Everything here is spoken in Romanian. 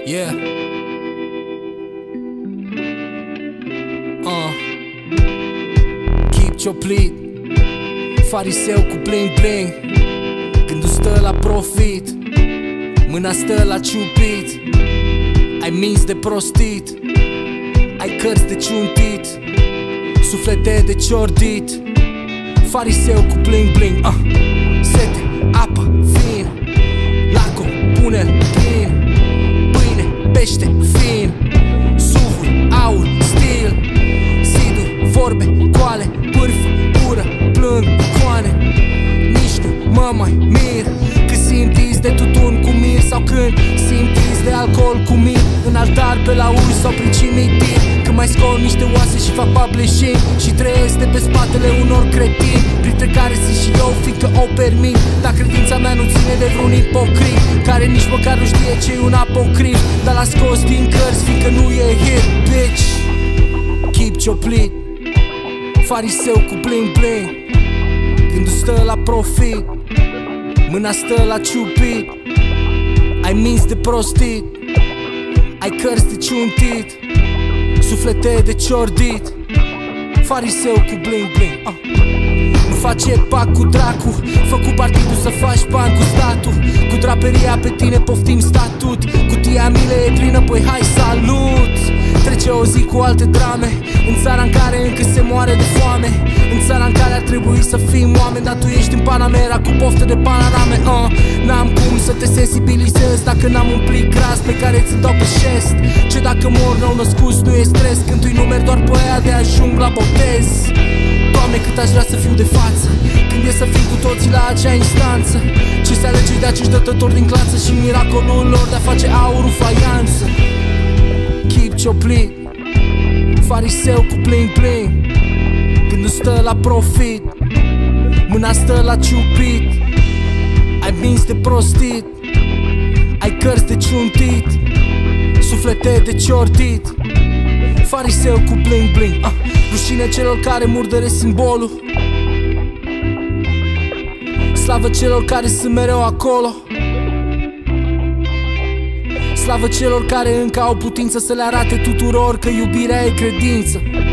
Yeah. Keep cioplit, fariseu cu bling bling. Gândul stă la profit, mâna stă la ciupit. Ai minți de prostit, ai cărți de ciuntit, suflete de ciordit. Fariseu cu bling bling. Sete, apă, vin, laco, pune-l plin, pâine, pește, fin, suvuri, aur, stil, ziduri, vorbe, coale, pârfă, ură, plâng, coane. Nici nu mă mai mir când simtiți de tutun cu mir, sau când simtiți de alcool cu mir în altar pe la ui sau prin cimitir. Când mai scol niște oase și fac publishing și trăiesc de pe spatele unor cretini, printre care sunt și eu, fiindcă o permit. Dar credința mea nu ține de vreun ipocrit care nici măcar nu știe ce-i un apocrif, dar l-a scos din cărți fiindcă nu e hit, bitch. Keep cioplit, fariseu cu bling bling. Gândul stă la profit, mâna stă la ciupit. Ai minți de prostit, ai cărți de ciuntit, suflete de ciordit. Fariseu cu bling bling. Nu face pact cu dracu, fă cu partidul să faci bani cu statul. Cu draperia pe tine poftim statut, cutia mile e plină, păi hai salut. Trece o zi cu alte drame, în țara în care încă se moare de foame, în țara în care ar trebui să fim oameni, dar tu ești în Panamera cu poftă de panorame. N-am cum să te sensibilizez dacă n-am un plic gras pe care ți-l dau pe șest. Ce dacă mor nou născuți nu e stres, când tu-i numeri doar pe aia de ajung la botez. Doamne, cât aș vrea să fiu de față când e să fim cu toții la acea instanță. Ce se alege de acești dătători din clanță și miracolul lor de a face aurul faianță. Keep cioplit, fariseu cu bling bling. Gândul stă la profit, mâna stă la ciupit. Ai minți de prostit, ai cărți de ciuntit, suflete de ciordit. Fariseu cu bling bling. Rușine celor care murdăre simbolul, slavă celor care sunt mereu acolo, slavă celor care încă au putință să le arate tuturor că iubirea e credință.